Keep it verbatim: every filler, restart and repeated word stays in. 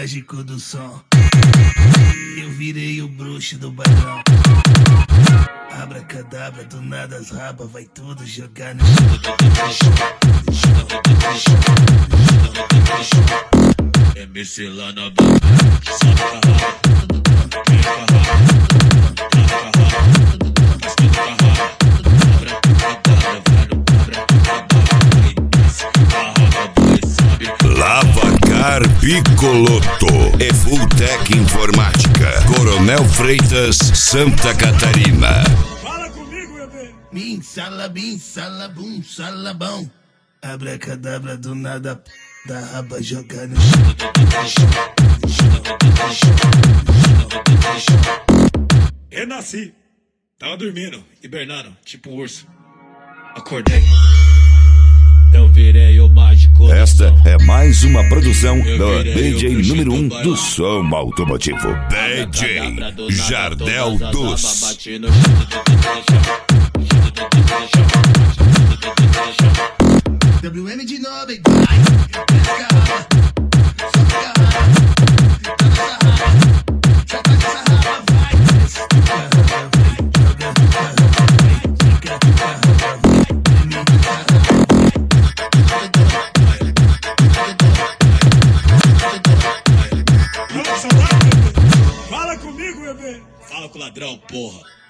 mágico do som. Eu virei o bruxo do bailão. Abracadabra, do nada as rabas vai tudo jogar no É mexer lá na boca, sabe carrada. Vem carrada, tá carrada. Faz tudo carrada. Abracadabra, vai no abracadabra. Aí desce, carrada, boi, sabe. Lavacar Picoloto e Fulltech Informática, Coronel Freitas, Santa Catarina. Fala comigo, bebê. Bim, salabim, salabum, salabão. Abracadabra, do nada da raba jogar no Renasci. Tava dormindo, hibernando, tipo um urso. Acordei. Eu virei o mágico. Esta é mais uma produção do D J número um do som automotivo, D J Jardel dos. W M de nove, vai, descarrada, descarrada, joga essa raba, vai, descarrada, joga essa raba, fica Fala, saudade, bebê. Fala comigo, bebê. Fala com o ladrão, porra.